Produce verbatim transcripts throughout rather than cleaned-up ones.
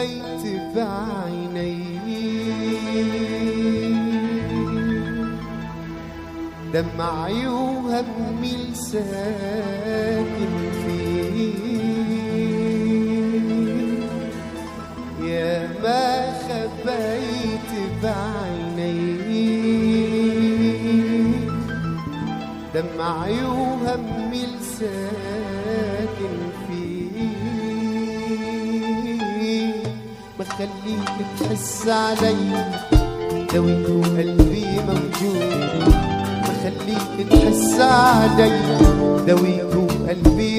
خبيت بعيني دمعي وهمي الساكن فيه، يا ما خبيت بعيني دمعي وهمي الساكن فيه، بخليك تحس علي لو يكون قلبي موجود، بخليك تحس علي لو يكون قلبي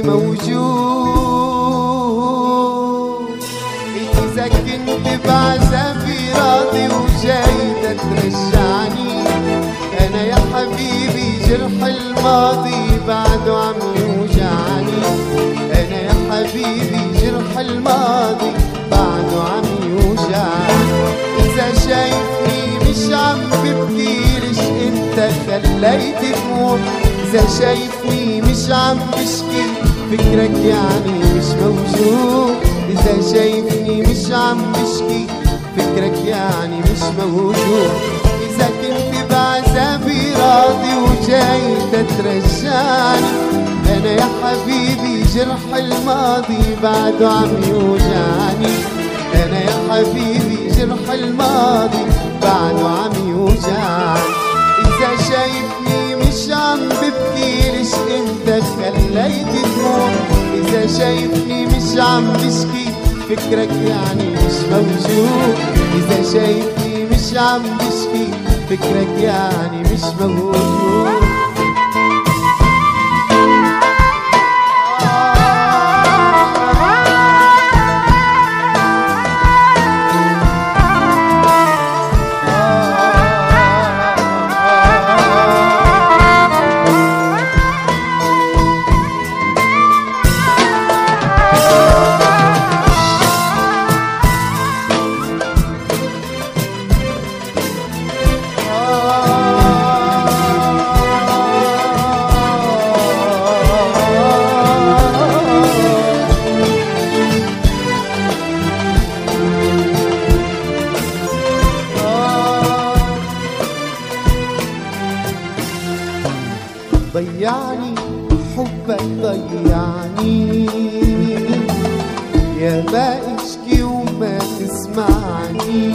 موجود. إذا كنت بعذابي راضي وجاي ترجعني، أنا يا حبيبي جرح الماضي بعده عم يوجعني، أنا يا حبيبي جرح الماضي بعده عم يوجعني. إذا شايفني مش عم ببكي ليش انت خليت دموع، إذا شايفني مش عم بشكي فكرك يعني مش موجود، إذا شايفني مش عم بشكي فكرك يعني مش موجود. إذا كنت بعذابي راضي وجاي تترجاني، أنا يا حبيبي جرح الماضي بعده عم يوجعني، أنا يا حبيبي جرح الماضي بعده عم يوجعني. إذا شايفني مش عم ببكي ليش انت خليت دموع، إذا شايفني مش عم بشكي فكرك يعني مش موجود، إذا شايفني مش عم بشكي فكرك يعني مش موجود. ضيعني حبك ضيعني، يا ما اشكي وما تسمعني،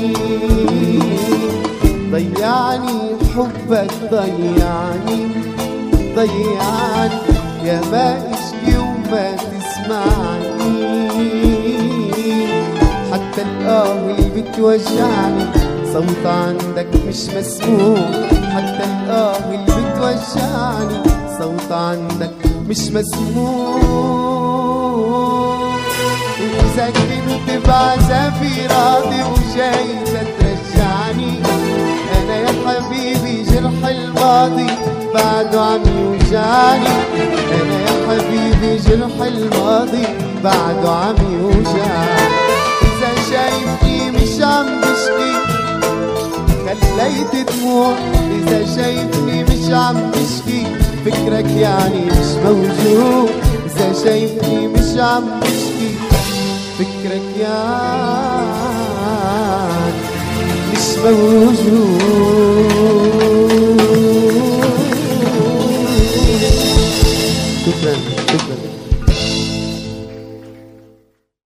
ضيعني حبك ضيعني ضيعني، يا ما اشكي وما تسمعني، حتى الآه اللي بتوجعني صوت عندك مش مسموع، حتى الآه اللي بتوجعني صوت عندك مش مسموع. إذا كنت بعذابي راضي وجاي ترجعني، أنا يا حبيبي جرح الماضي بعده عم يوجعني، أنا يا حبيبي جرح الماضي بعده عم يوجعني. إذا شايفني مش عم بشكي خليت دموع، إذا شايفني مش عم بشكي فكرك يعني مش موجود، إذا شايفني مش عم بشكي فكرك يعني مش موجود.